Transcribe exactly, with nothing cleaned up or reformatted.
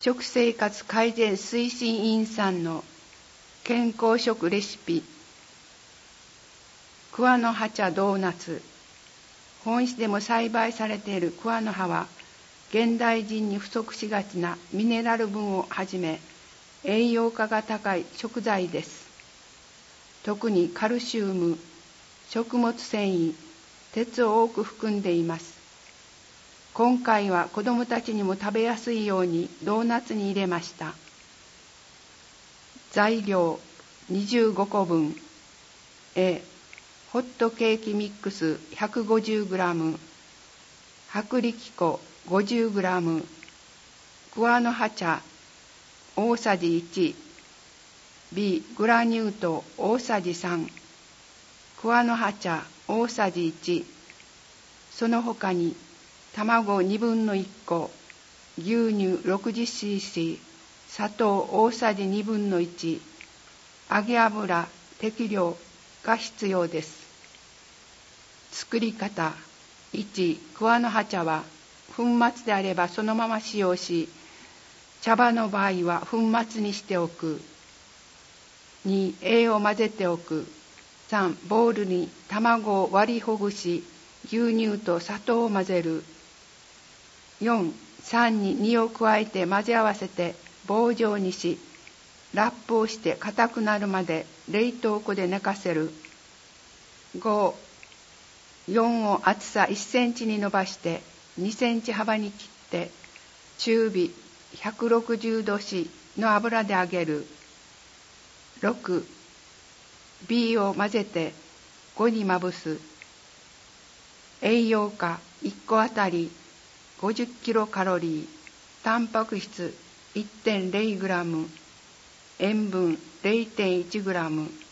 食生活改善推進委員さんの健康食レシピ、桑の葉茶ドーナツ。本市でも栽培されている桑の葉は、現代人に不足しがちなミネラル分をはじめ、栄養価が高い食材です。特にカルシウム、食物繊維、鉄を多く含んでいます。今回は子どもたちにも食べやすいようにドーナツに入れました。材料にじゅうごこぶん。A、ホットケーキミックス ひゃくごじゅうグラム、薄力粉 ごじゅうグラム、桑の葉茶大さじいち、B、グラニュー糖大さじさん、桑の葉茶大さじいち、その他に卵にぶんのいっこ、牛乳 ろくじゅっシーシー、砂糖大さじにぶんのいち、揚げ油適量が必要です。作り方。いち、桑の葉茶は粉末であればそのまま使用し、茶葉の場合は粉末にしておく。に、栄を混ぜておく。さん、ボウルに卵を割りほぐし、牛乳と砂糖を混ぜる。よん、酸ににを加えて混ぜ合わせて棒状にし、ラップをして硬くなるまで冷凍庫で寝かせる。ご、よんを厚さいっセンチに伸ばしてにセンチ幅に切って中火ひゃくろくじゅうどしの油で揚げる。ろく、B を混ぜてごにまぶす。栄養価いっこあたりごじゅっキロカロリー、タンパク質 いってんゼログラム、塩分 ゼロてんいちグラム、